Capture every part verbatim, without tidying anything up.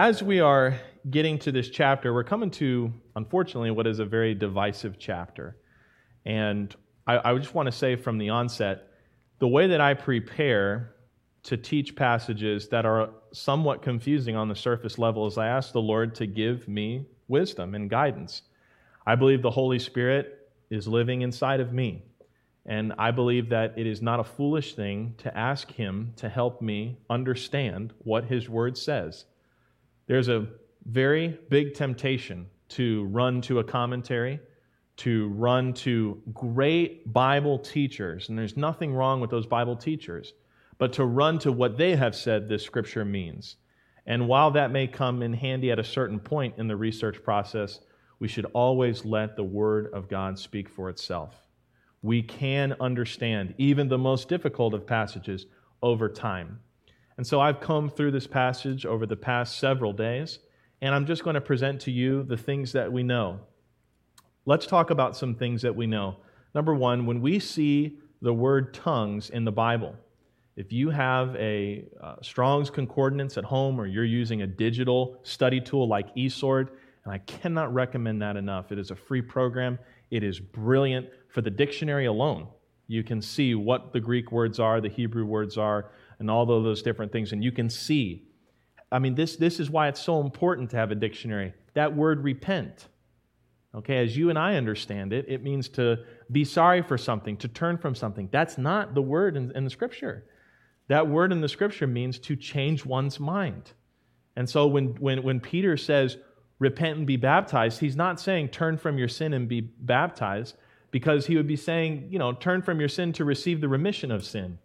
as we are getting to this chapter, we're coming to, unfortunately, what is a very divisive chapter. And I, I just want to say from the onset, the way that I prepare to teach passages that are somewhat confusing on the surface level is I ask the Lord to give me wisdom and guidance. I believe the Holy Spirit is living inside of me. And I believe that it is not a foolish thing to ask Him to help me understand what His Word says. There's a very big temptation to run to a commentary, to run to great Bible teachers, and there's nothing wrong with those Bible teachers, but to run to what they have said this Scripture means. And while that may come in handy at a certain point in the research process, we should always let the Word of God speak for itself. We can understand even the most difficult of passages over time. And so I've come through this passage over the past several days, and I'm just going to present to you the things that we know. Let's talk about some things that we know. Number one, when we see the word tongues in the Bible, if you have a uh, Strong's Concordance at home or you're using a digital study tool like eSword, and I cannot recommend that enough. It is a free program. It is brilliant. For the dictionary alone, you can see what the Greek words are, the Hebrew words are, and all of those different things. And you can see, I mean, this, this is why it's so important to have a dictionary. That word repent, okay, as you and I understand it, it means to be sorry for something, to turn from something. That's not the word in, in the Scripture. That word in the Scripture means to change one's mind. And so when, when, when Peter says, repent and be baptized, he's not saying turn from your sin and be baptized, because he would be saying, you know, turn from your sin to receive the remission of sin.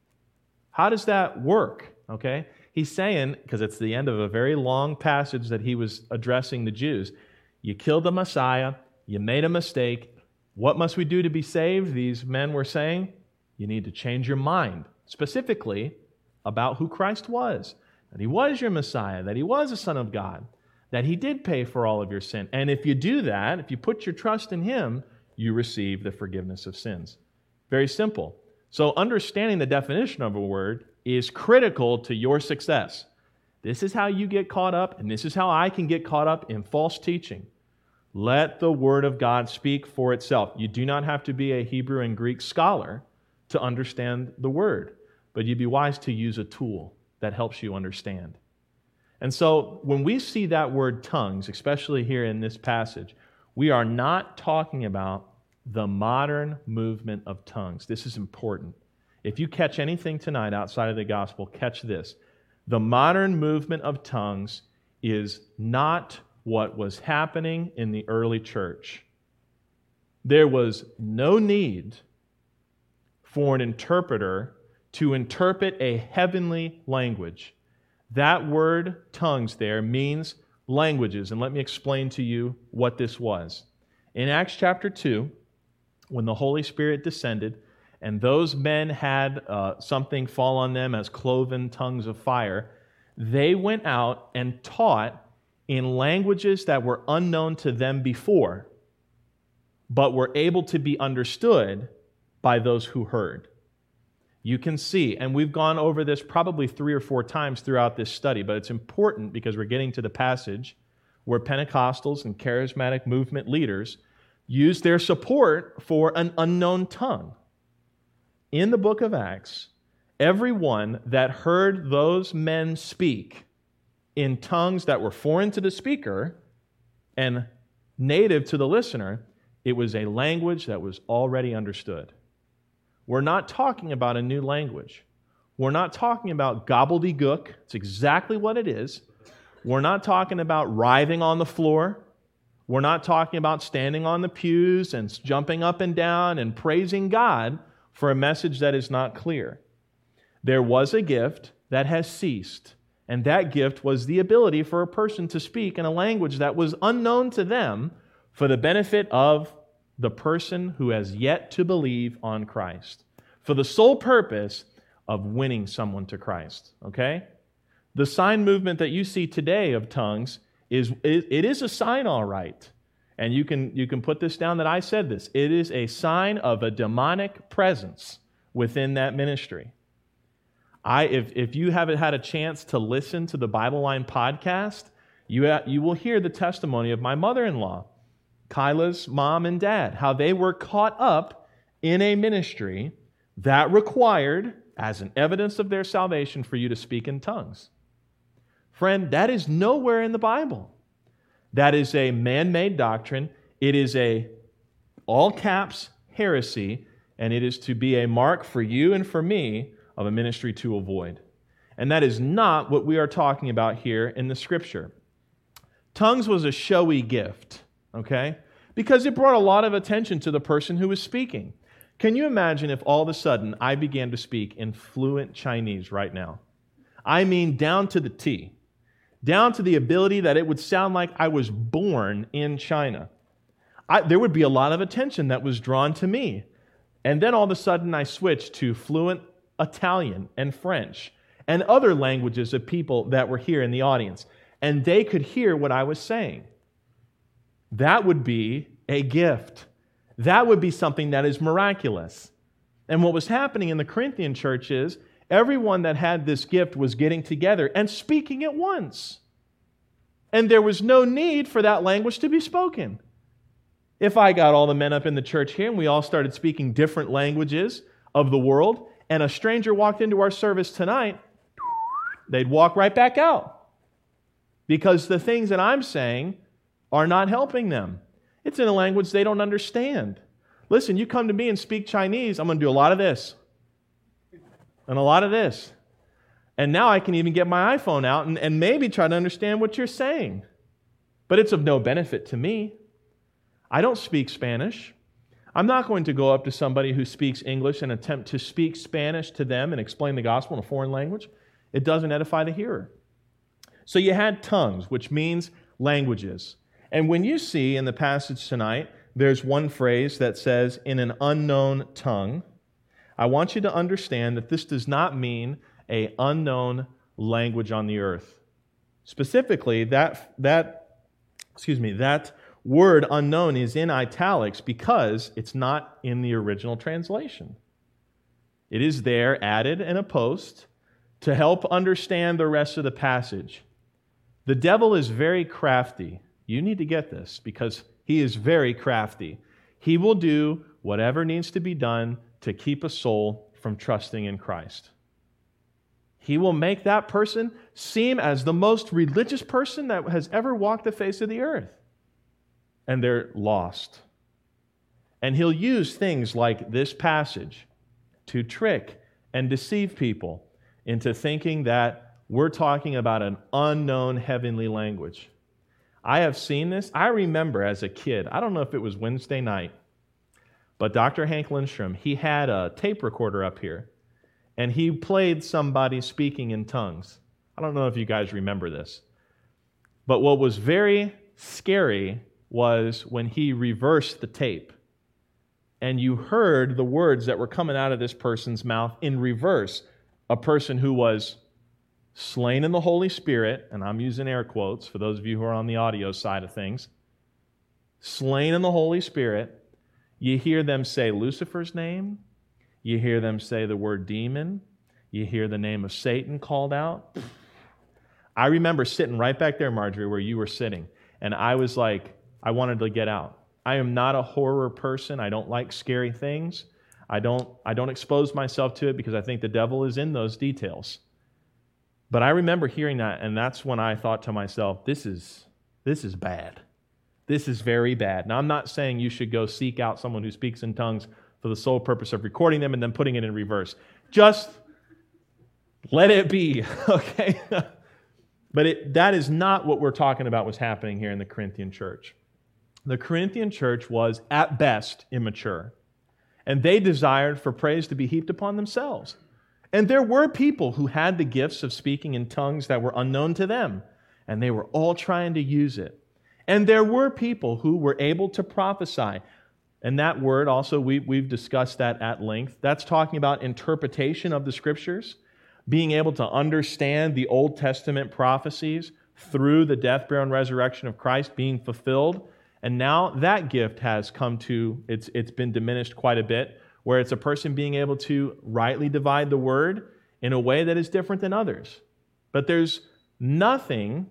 How does that work? Okay? He's saying, because it's the end of a very long passage that he was addressing the Jews, you killed the Messiah, you made a mistake. What must we do to be saved? These men were saying, you need to change your mind, specifically about who Christ was, that He was your Messiah, that He was a Son of God, that He did pay for all of your sin. And if you do that, if you put your trust in Him, you receive the forgiveness of sins. Very simple. So understanding the definition of a word is critical to your success. This is how you get caught up, and this is how I can get caught up in false teaching. Let the Word of God speak for itself. You do not have to be a Hebrew and Greek scholar to understand the Word, but you'd be wise to use a tool that helps you understand. And so when we see that word tongues, especially here in this passage, we are not talking about the modern movement of tongues. This is important. If you catch anything tonight outside of the gospel, catch this. The modern movement of tongues is not what was happening in the early church. There was no need for an interpreter to interpret a heavenly language. That word tongues there means languages, and let me explain to you what this was. In Acts chapter two, when the Holy Spirit descended, and those men had uh, something fall on them as cloven tongues of fire, they went out and taught in languages that were unknown to them before, but were able to be understood by those who heard. You can see, and we've gone over this probably three or four times throughout this study, but it's important because we're getting to the passage where Pentecostals and charismatic movement leaders use their support for an unknown tongue. In the book of Acts, everyone that heard those men speak in tongues that were foreign to the speaker and native to the listener, it was a language that was already understood. We're not talking about a new language. We're not talking about gobbledygook. It's exactly what it is. We're not talking about writhing on the floor. We're not talking about standing on the pews and jumping up and down and praising God for a message that is not clear. There was a gift that has ceased, and that gift was the ability for a person to speak in a language that was unknown to them for the benefit of the person who has yet to believe on Christ, for the sole purpose of winning someone to Christ, okay? The sign movement that you see today of tongues is it is a sign, all right. And you can you can put this down that I said this. It is a sign of a demonic presence within that ministry. I if if you haven't had a chance to listen to the Bible Line podcast, You, you will hear the testimony of my mother-in-law, Kyla's mom and dad, how they were caught up in a ministry that required, as an evidence of their salvation, for you to speak in tongues. Friend, that is nowhere in the Bible. That is a man-made doctrine. It is a all caps heresy, and it is to be a mark for you and for me of a ministry to avoid. And that is not what we are talking about here in the Scripture. Tongues was a showy gift, okay? Because it brought a lot of attention to the person who was speaking. Can you imagine if all of a sudden I began to speak in fluent Chinese right now? I mean down to the T. Down to the ability that it would sound like I was born in China. I, there would be a lot of attention that was drawn to me. And then all of a sudden I switched to fluent Italian and French and other languages of people that were here in the audience. And they could hear what I was saying. That would be a gift. That would be something that is miraculous. And what was happening in the Corinthian church is everyone that had this gift was getting together and speaking at once. And there was no need for that language to be spoken. If I got all the men up in the church here and we all started speaking different languages of the world, and a stranger walked into our service tonight, they'd walk right back out. Because the things that I'm saying are not helping them. It's in a language they don't understand. Listen, you come to me and speak Chinese, I'm going to do a lot of this. And a lot of this. And now I can even get my iPhone out and, and maybe try to understand what you're saying. But it's of no benefit to me. I don't speak Spanish. I'm not going to go up to somebody who speaks English and attempt to speak Spanish to them and explain the gospel in a foreign language. It doesn't edify the hearer. So you had tongues, which means languages. And when you see in the passage tonight, there's one phrase that says, in an unknown tongue, I want you to understand that this does not mean an unknown language on the earth. Specifically, that, that, excuse me, that word unknown is in italics because it's not in the original translation. It is there added in a post to help understand the rest of the passage. The devil is very crafty. You need to get this because he is very crafty. He will do whatever needs to be done to keep a soul from trusting in Christ. He will make that person seem as the most religious person that has ever walked the face of the earth. And they're lost. And he'll use things like this passage to trick and deceive people into thinking that we're talking about an unknown heavenly language. I have seen this. I remember as a kid, I don't know if it was Wednesday night, but Doctor Hank Lindstrom, he had a tape recorder up here, and he played somebody speaking in tongues. I don't know if you guys remember this. But what was very scary was when he reversed the tape, and you heard the words that were coming out of this person's mouth in reverse. A person who was slain in the Holy Spirit, and I'm using air quotes for those of you who are on the audio side of things, slain in the Holy Spirit, you hear them say Lucifer's name, you hear them say the word demon, you hear the name of Satan called out. I remember sitting right back there, Marjorie, where you were sitting, and I was like, I wanted to get out. I am not a horror person. I don't like scary things. I don't, I don't expose myself to it because I think the devil is in those details. But I remember hearing that, and that's when I thought to myself, this is, this is bad. This is very bad. Now, I'm not saying you should go seek out someone who speaks in tongues for the sole purpose of recording them and then putting it in reverse. Just let it be, okay? But it, that is not what we're talking about was happening here in the Corinthian church. The Corinthian church was, at best, immature. And they desired for praise to be heaped upon themselves. And there were people who had the gifts of speaking in tongues that were unknown to them. And they were all trying to use it. And there were people who were able to prophesy. And that word also, we, we've discussed that at length. That's talking about interpretation of the Scriptures, being able to understand the Old Testament prophecies through the death, burial, and resurrection of Christ being fulfilled. And now that gift has come to, it's, it's been diminished quite a bit, where it's a person being able to rightly divide the word in a way that is different than others. But there's nothing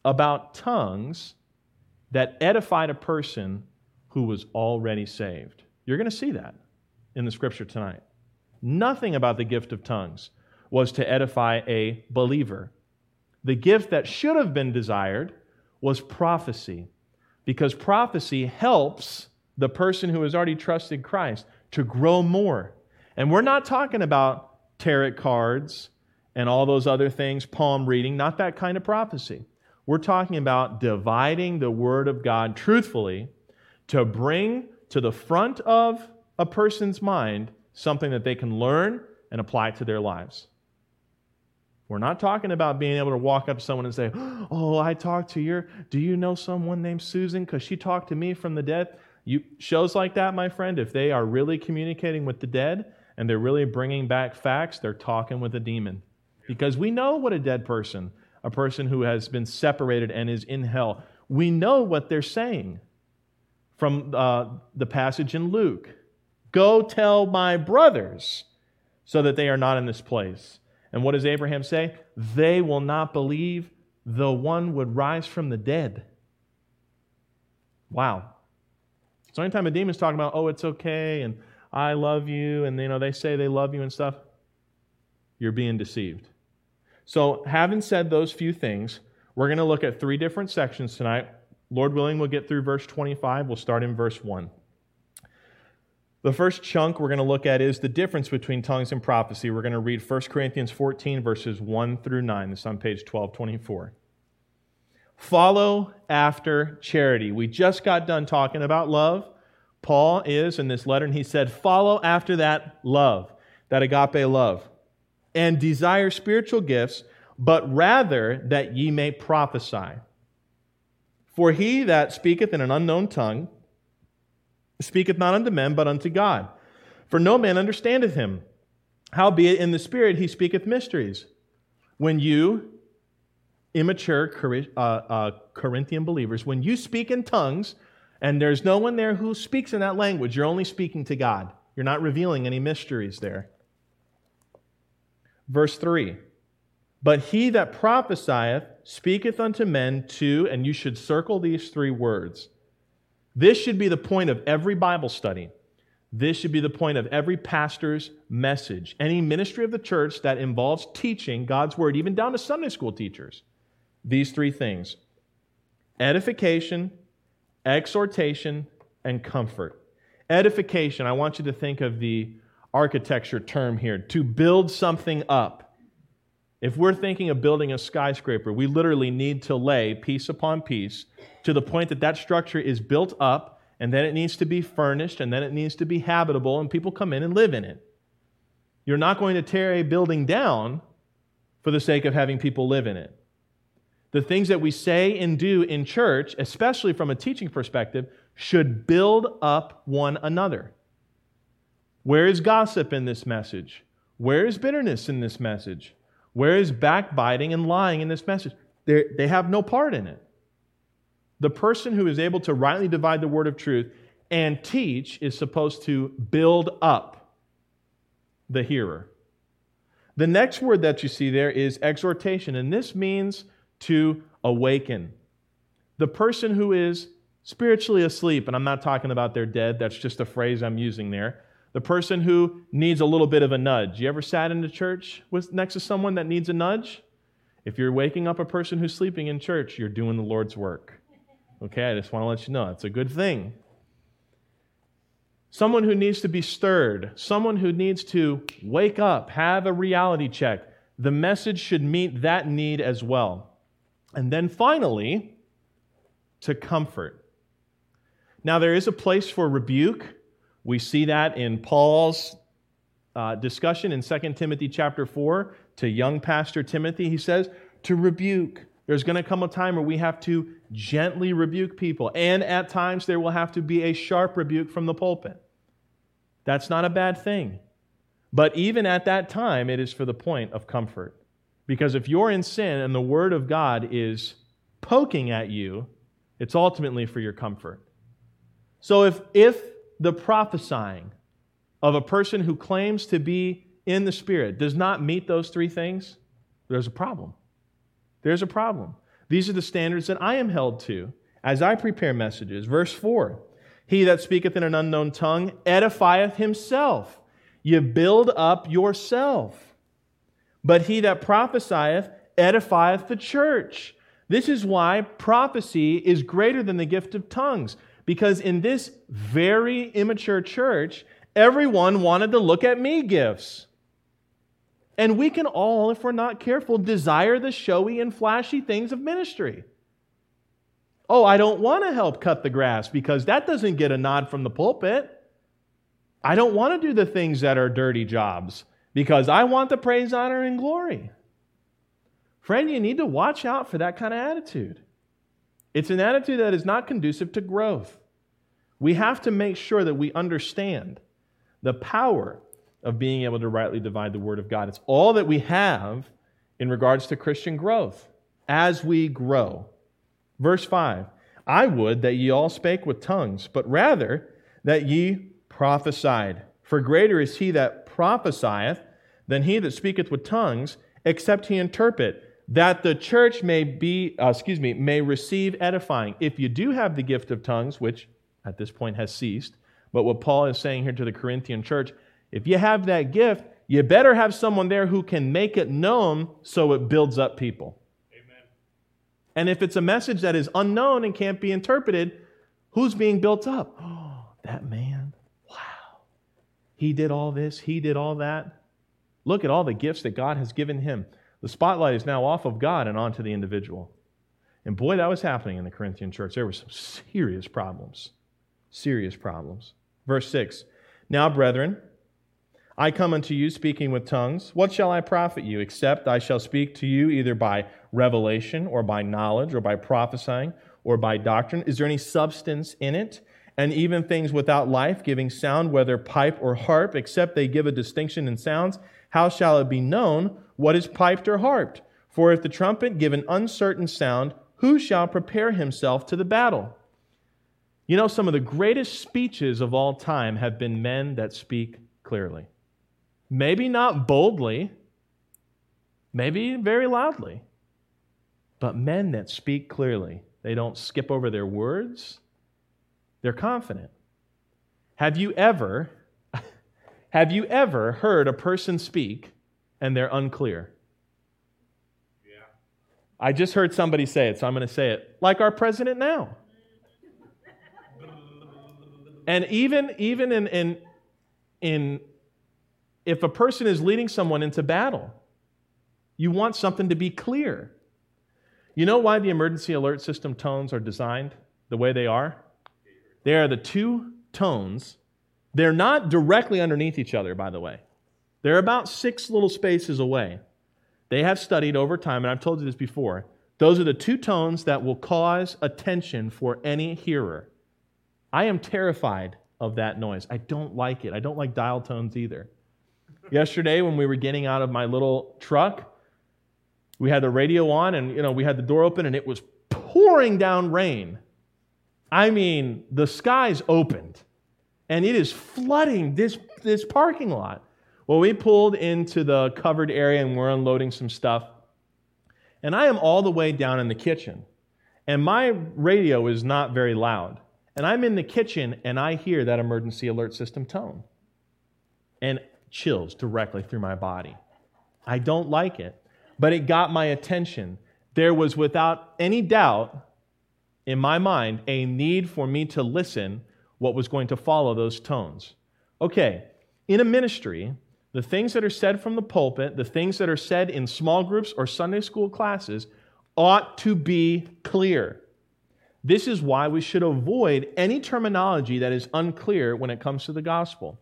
about tongues that edified a person who was already saved. You're going to see that in the Scripture tonight. Nothing about the gift of tongues was to edify a believer. The gift that should have been desired was prophecy, because prophecy helps the person who has already trusted Christ to grow more. And we're not talking about tarot cards and all those other things, palm reading, not that kind of prophecy. We're talking about dividing the Word of God truthfully to bring to the front of a person's mind something that they can learn and apply to their lives. We're not talking about being able to walk up to someone and say, oh, I talked to your, do you know someone named Susan? Because she talked to me from the dead. You, shows like that, my friend, if they are really communicating with the dead and they're really bringing back facts, they're talking with a demon. Because we know what a dead person, a person who has been separated and is in hell, we know what they're saying from uh, the passage in Luke. Go tell my brothers so that they are not in this place. And what does Abraham say? They will not believe, though one would rise from the dead. Wow. So anytime a demon's talking about, oh, it's okay, and I love you, and you know they say they love you and stuff, you're being deceived. So having said those few things, we're going to look at three different sections tonight. Lord willing, we'll get through verse twenty-five. We'll start in verse one. The first chunk we're going to look at is the difference between tongues and prophecy. We're going to read First Corinthians fourteen, verses one through nine. This is on page twelve twenty-four. Follow after charity. We just got done talking about love. Paul is in this letter, and he said, follow after that love, that agape love, and desire spiritual gifts, but rather that ye may prophesy. For he that speaketh in an unknown tongue speaketh not unto men, but unto God. For no man understandeth him. Howbeit in the Spirit he speaketh mysteries. When you, immature uh, uh, Corinthian believers, when you speak in tongues, and there's no one there who speaks in that language, you're only speaking to God. You're not revealing any mysteries there. Verse three. But he that prophesieth speaketh unto men too, and you should circle these three words. This should be the point of every Bible study. This should be the point of every pastor's message. Any ministry of the church that involves teaching God's Word, even down to Sunday school teachers. These three things. Edification, exhortation, and comfort. Edification, I want you to think of the architecture term here, to build something up. If we're thinking of building a skyscraper, we literally need to lay piece upon piece to the point that that structure is built up, and then it needs to be furnished, and then it needs to be habitable, and people come in and live in it. You're not going to tear a building down for the sake of having people live in it. The things that we say and do in church, especially from a teaching perspective, should build up one another. Where is gossip in this message? Where is bitterness in this message? Where is backbiting and lying in this message? They're, they have no part in it. The person who is able to rightly divide the word of truth and teach is supposed to build up the hearer. The next word that you see there is exhortation, and this means to awaken. The person who is spiritually asleep, and I'm not talking about they're dead, that's just a phrase I'm using there. The person who needs a little bit of a nudge. You ever sat in a church with, next to someone that needs a nudge? If you're waking up a person who's sleeping in church, you're doing the Lord's work. Okay, I just want to let you know, it's a good thing. Someone who needs to be stirred, someone who needs to wake up, have a reality check. The message should meet that need as well. And then finally, to comfort. Now, there is a place for rebuke. We see that in Paul's uh, discussion in Second Timothy chapter four to young pastor Timothy. He says to rebuke. There's going to come a time where we have to gently rebuke people. And at times there will have to be a sharp rebuke from the pulpit. That's not a bad thing. But even at that time, it is for the point of comfort. Because if you're in sin and the Word of God is poking at you, it's ultimately for your comfort. So if, if the prophesying of a person who claims to be in the Spirit does not meet those three things, there's a problem. There's a problem. These are the standards that I am held to as I prepare messages. Verse four, he that speaketh in an unknown tongue edifieth himself. You build up yourself. But he that prophesieth edifieth the church. This is why prophecy is greater than the gift of tongues. Because in this very immature church, everyone wanted to look at me gifts. And we can all, if we're not careful, desire the showy and flashy things of ministry. Oh, I don't want to help cut the grass because that doesn't get a nod from the pulpit. I don't want to do the things that are dirty jobs because I want the praise, honor, and glory. Friend, you need to watch out for that kind of attitude. It's an attitude that is not conducive to growth. We have to make sure that we understand the power of being able to rightly divide the Word of God. It's all that we have in regards to Christian growth as we grow. Verse five, I would that ye all spake with tongues, but rather that ye prophesied. For greater is he that prophesieth than he that speaketh with tongues, except he interpret, that the church may be, uh, excuse me, may receive edifying. If you do have the gift of tongues, which at this point has ceased, but what Paul is saying here to the Corinthian church, if you have that gift, you better have someone there who can make it known so it builds up people. Amen. And if it's a message that is unknown and can't be interpreted, who's being built up? Oh, that man. Wow. He did all this. He did all that. Look at all the gifts that God has given him. The spotlight is now off of God and onto the individual. And boy, that was happening in the Corinthian church. There were some serious problems. Serious problems. Verse six, now, brethren, I come unto you speaking with tongues. What shall I profit you, except I shall speak to you either by revelation or by knowledge or by prophesying or by doctrine? Is there any substance in it? And even things without life, giving sound, whether pipe or harp, except they give a distinction in sounds, how shall it be known what is piped or harped? For if the trumpet give an uncertain sound, who shall prepare himself to the battle? You know, some of the greatest speeches of all time have been men that speak clearly. Maybe not boldly, maybe very loudly, but men that speak clearly. They don't skip over their words. They're confident. Have you ever, have you ever heard a person speak and they're unclear? Yeah. I just heard somebody say it, so I'm going to say it. Like our president now. And even, even in, in, in if a person is leading someone into battle, you want something to be clear. You know why the emergency alert system tones are designed the way they are? They are the two tones. They're not directly underneath each other, by the way. They're about six little spaces away. They have studied over time, and I've told you this before, those are the two tones that will cause attention for any hearer. I am terrified of that noise. I don't like it. I don't like dial tones either. Yesterday, when we were getting out of my little truck, we had the radio on, and you know we had the door open, and it was pouring down rain. I mean, the skies opened, and it is flooding this, this parking lot. Well, we pulled into the covered area, and we're unloading some stuff, and I am all the way down in the kitchen, and my radio is not very loud. And I'm in the kitchen, and I hear that emergency alert system tone. And chills directly through my body. I don't like it, but it got my attention. There was, without any doubt, in my mind, a need for me to listen what was going to follow those tones. Okay, in a ministry, the things that are said from the pulpit, the things that are said in small groups or Sunday school classes ought to be clear. This is why we should avoid any terminology that is unclear when it comes to the gospel.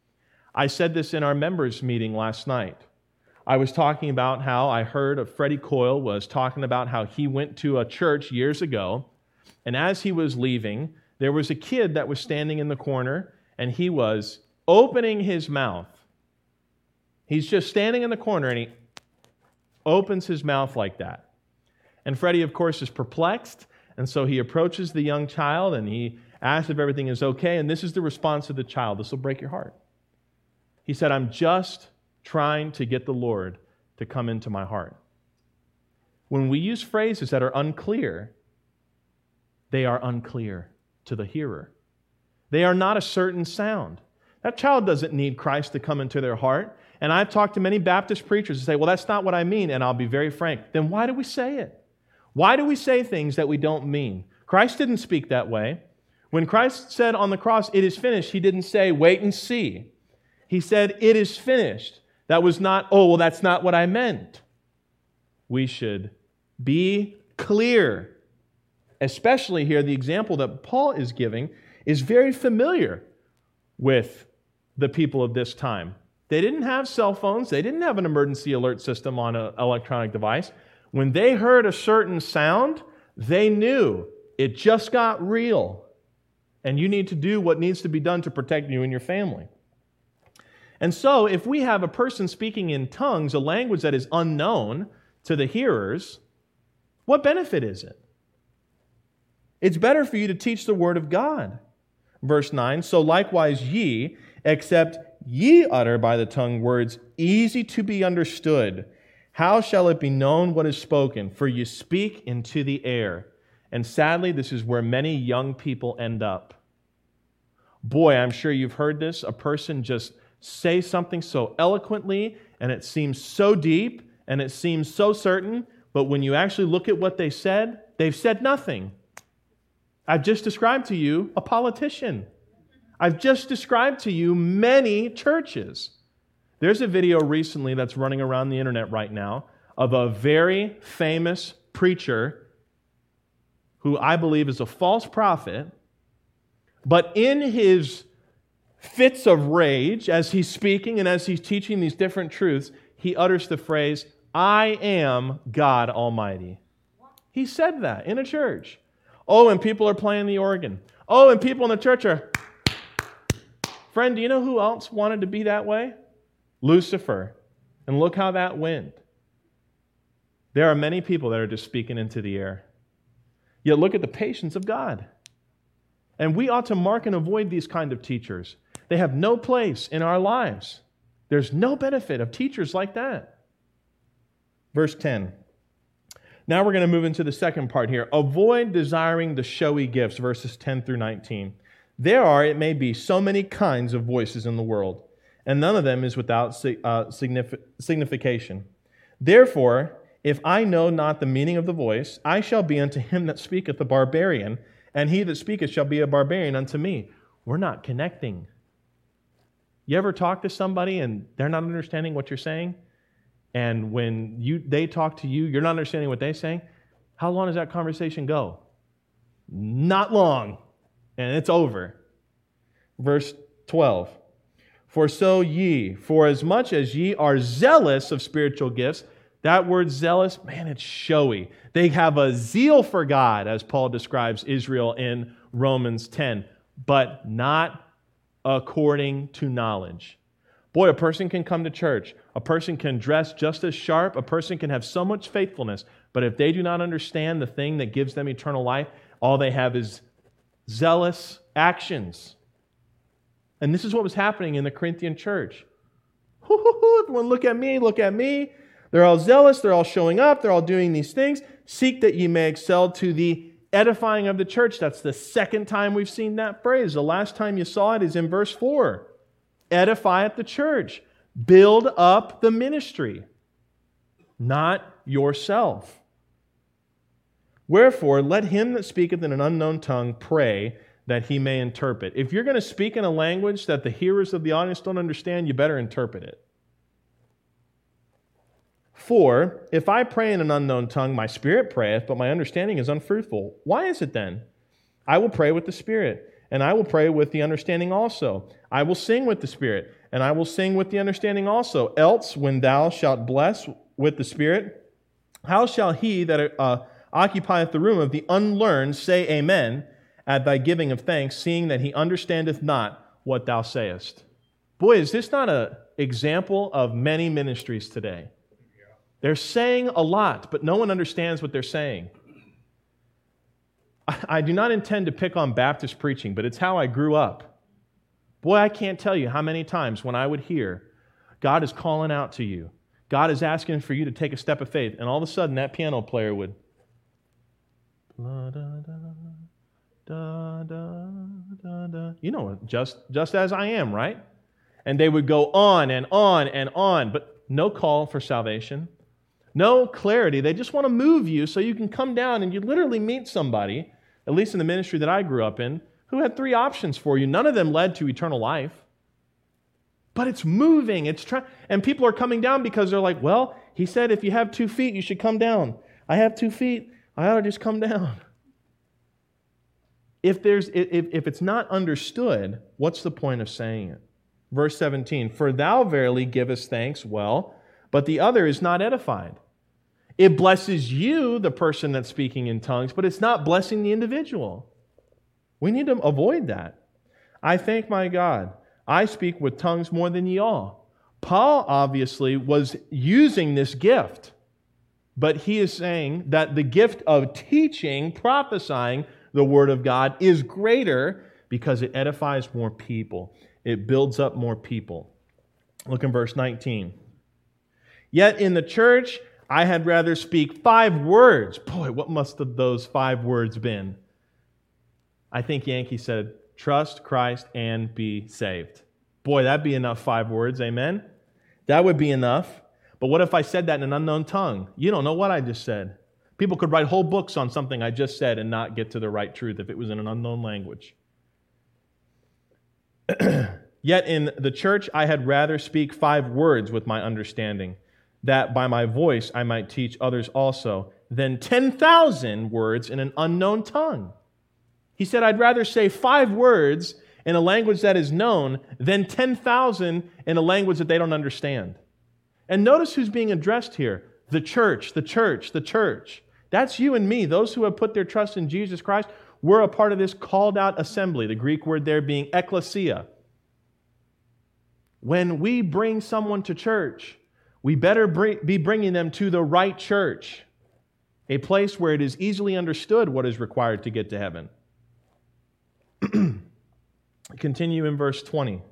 I said this in our members' meeting last night. I was talking about how I heard of Freddie Coyle was talking about how he went to a church years ago, and as he was leaving, there was a kid that was standing in the corner, and he was opening his mouth. He's just standing in the corner, and he opens his mouth like that. And Freddie, of course, is perplexed. And so he approaches the young child and he asks if everything is okay. And this is the response of the child. This will break your heart. He said, I'm just trying to get the Lord to come into my heart. when we use phrases that are unclear, they are unclear to the hearer. They are not a certain sound. That child doesn't need Christ to come into their heart. And I've talked to many Baptist preachers who say, well, that's not what I mean, and I'll be very frank. Then why do we say it? Why do we say things that we don't mean? Christ didn't speak that way. When Christ said on the cross, it is finished, He didn't say, wait and see. He said, it is finished. That was not, oh, well, that's not what I meant. We should be clear. Especially here, the example that Paul is giving is very familiar with the people of this time. They didn't have cell phones. They didn't have an emergency alert system on an electronic device. When they heard a certain sound, they knew it just got real. And you need to do what needs to be done to protect you and your family. And so, if we have a person speaking in tongues, a language that is unknown to the hearers, what benefit is it? It's better for you to teach the Word of God. Verse nine, so likewise ye, except ye utter by the tongue words easy to be understood, how shall it be known what is spoken? For you speak into the air. And sadly, this is where many young people end up. Boy, I'm sure you've heard this. A person just say something so eloquently, and it seems so deep, and it seems so certain, but when you actually look at what they said, they've said nothing. I've just described to you a politician. I've just described to you many churches. There's a video recently that's running around the internet right now of a very famous preacher who I believe is a false prophet, but in his fits of rage, as he's speaking and as he's teaching these different truths, he utters the phrase, I am God Almighty. He said that in a church. Oh, and people are playing the organ. Oh, and people in the church are... Friend, do you know who else wanted to be that way? Lucifer. And look how that went. There are many people that are just speaking into the air. Yet look at the patience of God. And we ought to mark and avoid these kind of teachers. They have no place in our lives. There's no benefit of teachers like that. Verse ten. Now we're going to move into the second part here. Avoid desiring the showy gifts, verses ten through nineteen. There are, it may be, so many kinds of voices in the world, and none of them is without uh, signifi- signification. Therefore, if I know not the meaning of the voice, I shall be unto him that speaketh a barbarian, and he that speaketh shall be a barbarian unto me. We're not connecting. You ever talk to somebody and they're not understanding what you're saying? And when you they talk to you, you're not understanding what they're saying? How long does that conversation go? Not long. And it's over. Verse twelve. For so ye, for as much as ye are zealous of spiritual gifts, that word zealous, man, it's showy. They have a zeal for God, as Paul describes Israel in Romans ten, but not according to knowledge. Boy, a person can come to church. A person can dress just as sharp. A person can have so much faithfulness. But if they do not understand the thing that gives them eternal life, all they have is zealous actions. And this is what was happening in the Corinthian church. Everyone, look at me, look at me. They're all zealous. They're all showing up. They're all doing these things. Seek that ye may excel to the edifying of the church. That's the second time we've seen that phrase. The last time you saw it is in verse four. Edify at the church. Build up the ministry, not yourself. Wherefore, let him that speaketh in an unknown tongue pray that he may interpret. If you're going to speak in a language that the hearers of the audience don't understand, you better interpret it. For, if I pray in an unknown tongue, my spirit prayeth, but my understanding is unfruitful. Why is it then? I will pray with the Spirit, and I will pray with the understanding also. I will sing with the Spirit, and I will sing with the understanding also. Else, when thou shalt bless with the Spirit, how shall he that uh, occupieth the room of the unlearned say amen at thy giving of thanks, seeing that he understandeth not what thou sayest? Boy, is this not an example of many ministries today? They're saying a lot, but no one understands what they're saying. I do not intend to pick on Baptist preaching, but it's how I grew up. Boy, I can't tell you how many times when I would hear, God is calling out to you. God is asking for you to take a step of faith. And all of a sudden, that piano player would... Da, da, da, da, da, da. You know, just, just as I am, right? And they would go on and on and on, but no call for salvation, no clarity. They just want to move you so you can come down and you literally meet somebody, at least in the ministry that I grew up in, who had three options for you. None of them led to eternal life. But it's moving. It's trying, and people are coming down because they're like, well, he said if you have two feet, you should come down. I have two feet. I ought to just come down. If there's, if, if it's not understood, what's the point of saying it? Verse seventeen, for thou verily givest thanks well, but the other is not edified. It blesses you, the person that's speaking in tongues, but it's not blessing the individual. We need to avoid that. I thank my God. I speak with tongues more than ye all. Paul obviously was using this gift, but he is saying that the gift of teaching, prophesying the Word of God is greater because it edifies more people. It builds up more people. Look in verse nineteen. Yet in the church I had rather speak five words. Boy, what must have those five words been? I think Yankee said, trust Christ and be saved. Boy, that'd be enough five words, amen? That would be enough. But what if I said that in an unknown tongue? You don't know what I just said. People could write whole books on something I just said and not get to the right truth if it was in an unknown language. Yet in the church I had rather speak five words with my understanding, that by my voice I might teach others also, than ten thousand words in an unknown tongue. He said, I'd rather say five words in a language that is known than ten thousand in a language that they don't understand. And notice who's being addressed here. The church, the church, the church. That's you and me, those who have put their trust in Jesus Christ. We're a part of this called out assembly, the Greek word there being ekklesia. When we bring someone to church, we better be bringing them to the right church, a place where it is easily understood what is required to get to heaven. Continue in verse twenty.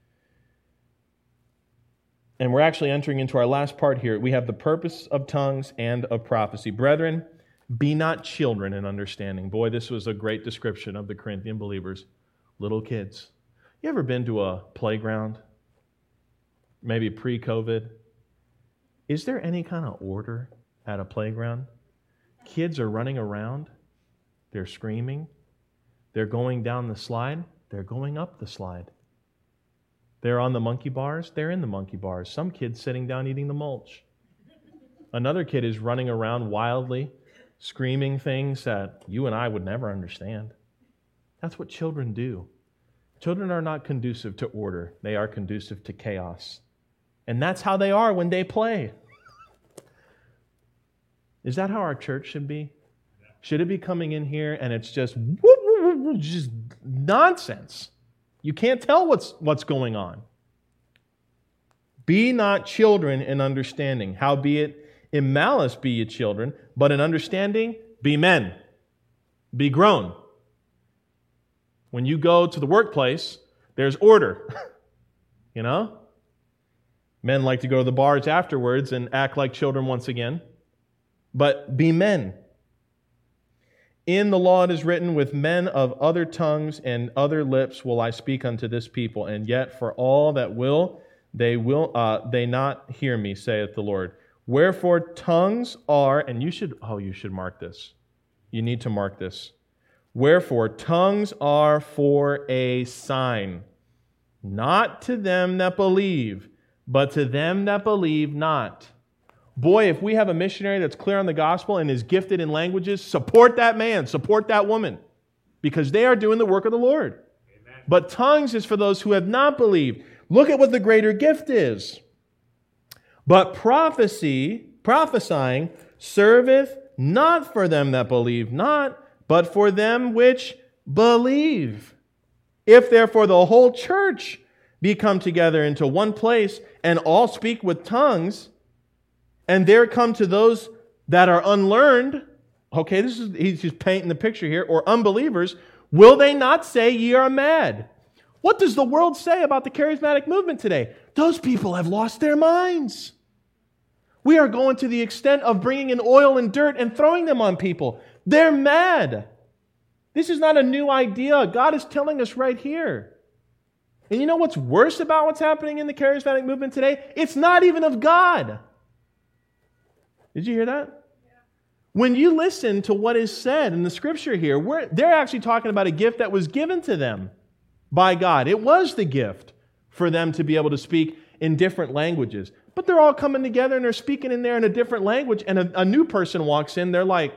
And we're actually entering into our last part here. We have the purpose of tongues and of prophecy. Brethren, be not children in understanding. Boy, this was a great description of the Corinthian believers. Little kids. You ever been to a playground? Maybe pre-COVID? Is there any kind of order at a playground? Kids are running around. They're screaming. They're going down the slide. They're going up the slide. They're on the monkey bars. They're in the monkey bars. Some kid's sitting down eating the mulch. Another kid is running around wildly, screaming things that you and I would never understand. That's what children do. Children are not conducive to order. They are conducive to chaos. And that's how they are when they play. Is that how our church should be? Should it be coming in here and it's just whoop, whoop, whoop, just nonsense? You can't tell what's what's going on. Be not children in understanding. Howbeit in malice be ye children, but in understanding be men. Be grown. When you go to the workplace, there's order. You know? Men like to go to the bars afterwards and act like children once again. But be men. In the law it is written, with men of other tongues and other lips will I speak unto this people, and yet for all that will, they will uh, they not hear me, saith the Lord. Wherefore tongues are, and you should, oh, you should mark this. You need to mark this. Wherefore tongues are for a sign, not to them that believe, but to them that believe not. Boy, if we have a missionary that's clear on the gospel and is gifted in languages, support that man, support that woman, because they are doing the work of the Lord. Amen. But tongues is for those who have not believed. Look at what the greater gift is. But prophecy, prophesying, serveth not for them that believe not, but for them which believe. If therefore the whole church be come together into one place, and all speak with tongues, and there come to those that are unlearned, okay, this is he's just painting the picture here, or unbelievers, will they not say ye are mad? What does the world say about the charismatic movement today? Those people have lost their minds. We are going to the extent of bringing in oil and dirt and throwing them on people. They're mad. This is not a new idea. God is telling us right here. And you know what's worse about what's happening in the charismatic movement today? It's not even of God. Did you hear that? When you listen to what is said in the Scripture here, we're, they're actually talking about a gift that was given to them by God. It was the gift for them to be able to speak in different languages. But they're all coming together and they're speaking in there in a different language, and a, a new person walks in, they're like,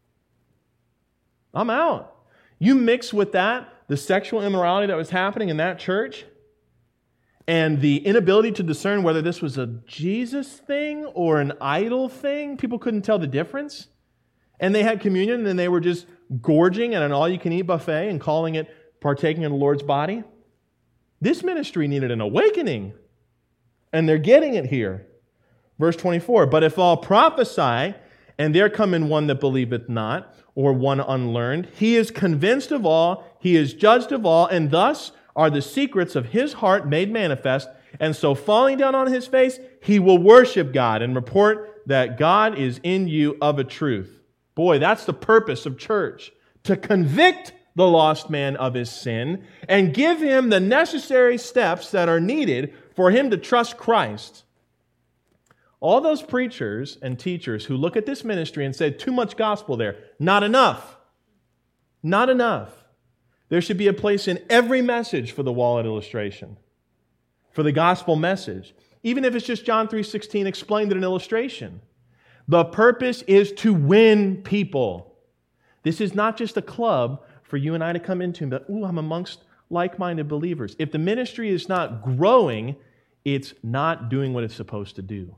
I'm out. You mix with that the sexual immorality that was happening in that church and the inability to discern whether this was a Jesus thing or an idol thing. People couldn't tell the difference. And they had communion and they were just gorging at an all-you-can-eat buffet and calling it partaking in the Lord's body. This ministry needed an awakening. And they're getting it here. Verse twenty-four, but if all prophesy, and there come in one that believeth not, or one unlearned, he is convinced of all, he is judged of all, and thus are the secrets of his heart made manifest. And so falling down on his face, he will worship God and report that God is in you of a truth. Boy, that's the purpose of church, to convict the lost man of his sin and give him the necessary steps that are needed for him to trust Christ. All those preachers and teachers who look at this ministry and say, too much gospel there, not enough. Not enough. There should be a place in every message for the wallet illustration, for the gospel message. Even if it's just John three sixteen explained in an illustration. The purpose is to win people. This is not just a club for you and I to come into and be like, ooh, I'm amongst like-minded believers. If the ministry is not growing, it's not doing what it's supposed to do.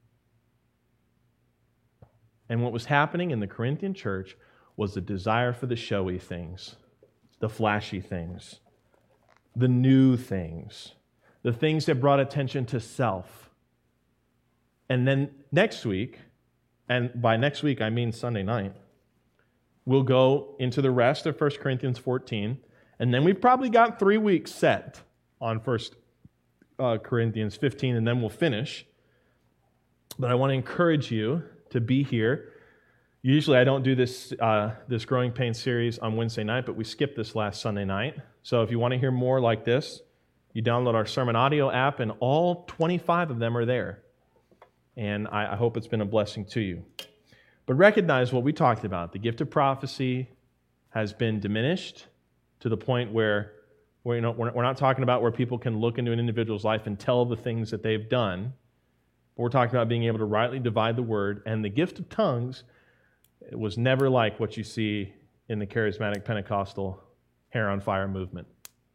And what was happening in the Corinthian church was the desire for the showy things, the flashy things, the new things, the things that brought attention to self. And then next week, and by next week I mean Sunday night, we'll go into the rest of First Corinthians fourteen, and then we've probably got three weeks set on First Corinthians fifteen, and then we'll finish. But I want to encourage you to be here. Usually I don't do this uh, this Growing Pains series on Wednesday night, but we skipped this last Sunday night. So if you want to hear more like this, you download our sermon audio app, and all twenty-five of them are there. And I, I hope it's been a blessing to you. But recognize what we talked about. The gift of prophecy has been diminished to the point where, where you know, we're, we're not talking about where people can look into an individual's life and tell the things that they've done. But we're talking about being able to rightly divide the word. And the gift of tongues, it was never like what you see in the charismatic Pentecostal hair on fire movement.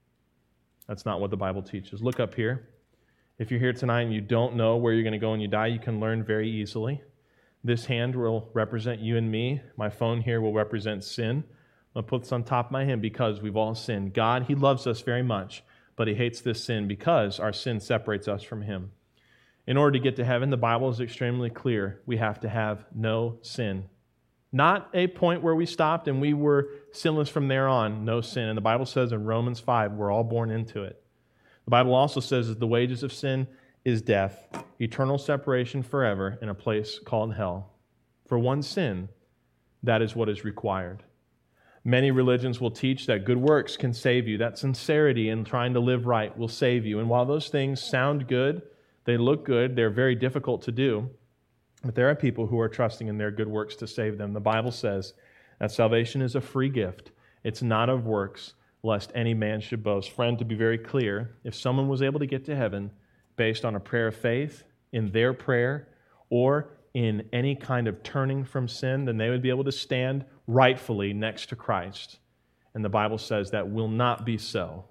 That's not what the Bible teaches. Look up here. If you're here tonight and you don't know where you're going to go when you die, you can learn very easily. This hand will represent you and me. My phone here will represent sin. I'm going to put this on top of my hand because we've all sinned. God, He loves us very much, but He hates this sin because our sin separates us from Him. In order to get to heaven, the Bible is extremely clear. We have to have no sin. Not a point where we stopped and we were sinless from there on, no sin. And the Bible says in Romans five, we're all born into it. The Bible also says that the wages of sin is death, eternal separation forever in a place called hell. For one sin, that is what is required. Many religions will teach that good works can save you, that sincerity in trying to live right will save you. And while those things sound good, they look good, they're very difficult to do, but there are people who are trusting in their good works to save them. The Bible says that salvation is a free gift. It's not of works, lest any man should boast. Friend, to be very clear, if someone was able to get to heaven based on a prayer of faith, in their prayer, or in any kind of turning from sin, then they would be able to stand rightfully next to Christ. And the Bible says that will not be so.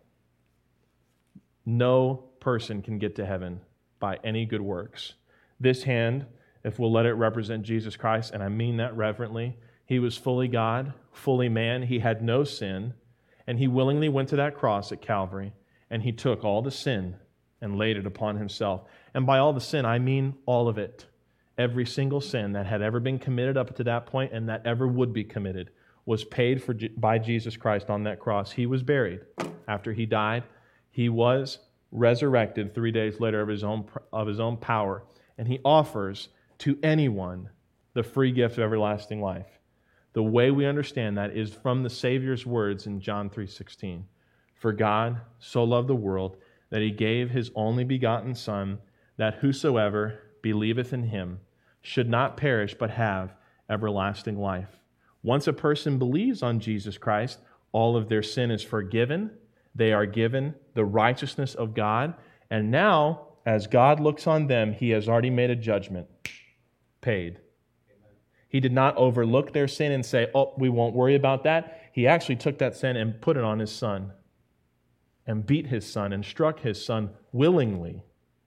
No person can get to heaven by any good works. This hand, if we'll let it represent Jesus Christ, and I mean that reverently, He was fully God, fully man. He had no sin, and He willingly went to that cross at Calvary, and He took all the sin and laid it upon Himself. And by all the sin, I mean all of it. Every single sin that had ever been committed up to that point and that ever would be committed was paid for by Jesus Christ on that cross. He was buried. After He died, He was resurrected three days later of His own, of his own power, and He offers to anyone the free gift of everlasting life. The way we understand that is from the Savior's words in John three sixteen. For God so loved the world that he gave his only begotten Son, that whosoever believeth in him should not perish but have everlasting life. Once a person believes on Jesus Christ, all of their sin is forgiven. They are given the righteousness of God. And now, as God looks on them, he has already made a judgment. Paid. He did not overlook their sin and say, oh, we won't worry about that. He actually took that sin and put it on his Son and beat his Son and struck his Son willingly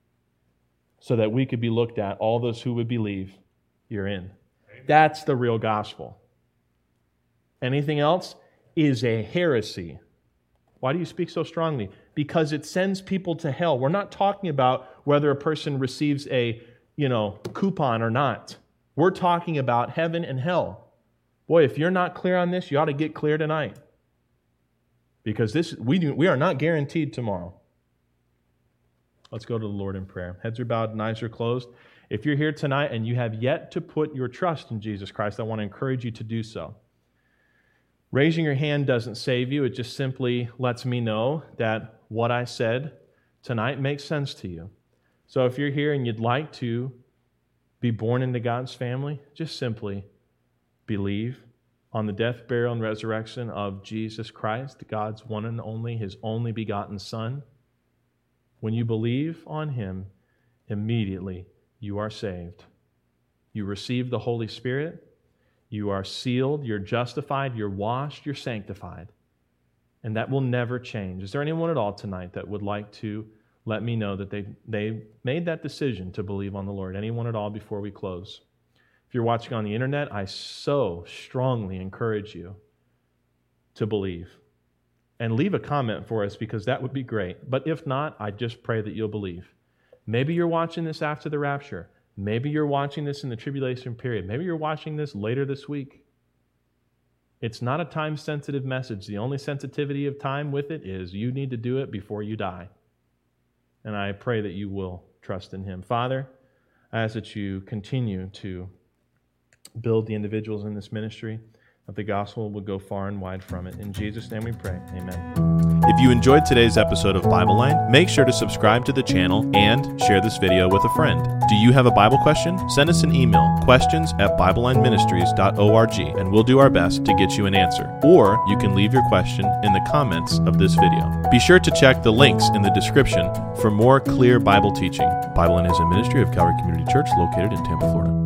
so that we could be looked at, all those who would believe, you're in. That's the real gospel. Anything else is a heresy. Why do you speak so strongly? Because it sends people to hell. We're not talking about whether a person receives a, you know, coupon or not. We're talking about heaven and hell. Boy, if you're not clear on this, you ought to get clear tonight. Because this we do, we are not guaranteed tomorrow. Let's go to the Lord in prayer. Heads are bowed and eyes are closed. If you're here tonight and you have yet to put your trust in Jesus Christ, I want to encourage you to do so. Raising your hand doesn't save you. It just simply lets me know that what I said tonight makes sense to you. So if you're here and you'd like to be born into God's family, just simply believe on the death, burial, and resurrection of Jesus Christ, God's one and only, his only begotten Son. When you believe on him, immediately you are saved. You receive the Holy Spirit. You are sealed, you're justified, you're washed, you're sanctified. And that will never change. Is there anyone at all tonight that would like to let me know that they, they made that decision to believe on the Lord? Anyone at all before we close? If you're watching on the internet, I so strongly encourage you to believe. And leave a comment for us because that would be great. But if not, I just pray that you'll believe. Maybe you're watching this after the rapture. Maybe you're watching this in the tribulation period. Maybe you're watching this later this week. It's not a time-sensitive message. The only sensitivity of time with it is you need to do it before you die. And I pray that you will trust in him. Father, I ask that you continue to build the individuals in this ministry, that the gospel would go far and wide from it. In Jesus' name we pray. Amen. If you enjoyed today's episode of Bible Line, make sure to subscribe to the channel and share this video with a friend. Do you have a Bible question? Send us an email, questions at bible line ministries dot org, and we'll do our best to get you an answer. Or you can leave your question in the comments of this video. Be sure to check the links in the description for more clear Bible teaching. Bible Line is a ministry of Calvary Community Church located in Tampa, Florida.